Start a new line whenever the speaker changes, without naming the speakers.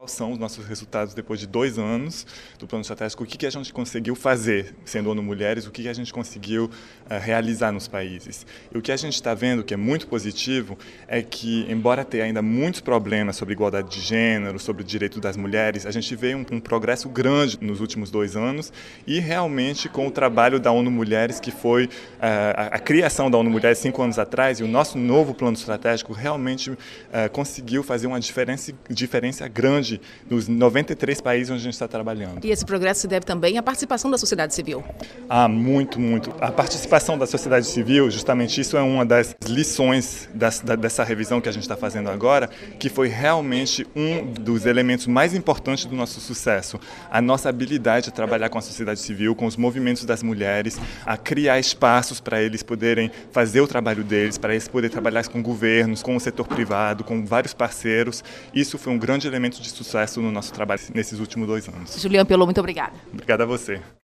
Quais são os nossos resultados depois de 2 anos do plano estratégico? O que a gente conseguiu fazer, sendo ONU Mulheres, o que a gente conseguiu realizar nos países? E o que a gente está vendo, que é muito positivo, é que, embora tenha ainda muitos problemas sobre igualdade de gênero, sobre o direito das mulheres, a gente vê um progresso grande nos últimos 2 anos e realmente com o trabalho da ONU Mulheres, que foi a criação da ONU Mulheres 5 anos atrás, e o nosso novo plano estratégico realmente conseguiu fazer uma diferença grande nos 93 países onde a gente está trabalhando.
E esse progresso se deve também à participação da sociedade civil?
Muito, muito. A participação da sociedade civil, justamente isso é uma das lições dessa revisão que a gente está fazendo agora, que foi realmente um dos elementos mais importantes do nosso sucesso. A nossa habilidade de trabalhar com a sociedade civil, com os movimentos das mulheres, a criar espaços para eles poderem fazer o trabalho deles, para eles poderem trabalhar com governos, com o setor privado, com vários parceiros. Isso foi um grande elemento de sucesso no nosso trabalho nesses últimos 2 anos.
Juliane Pelot, muito obrigada.
Obrigado a você.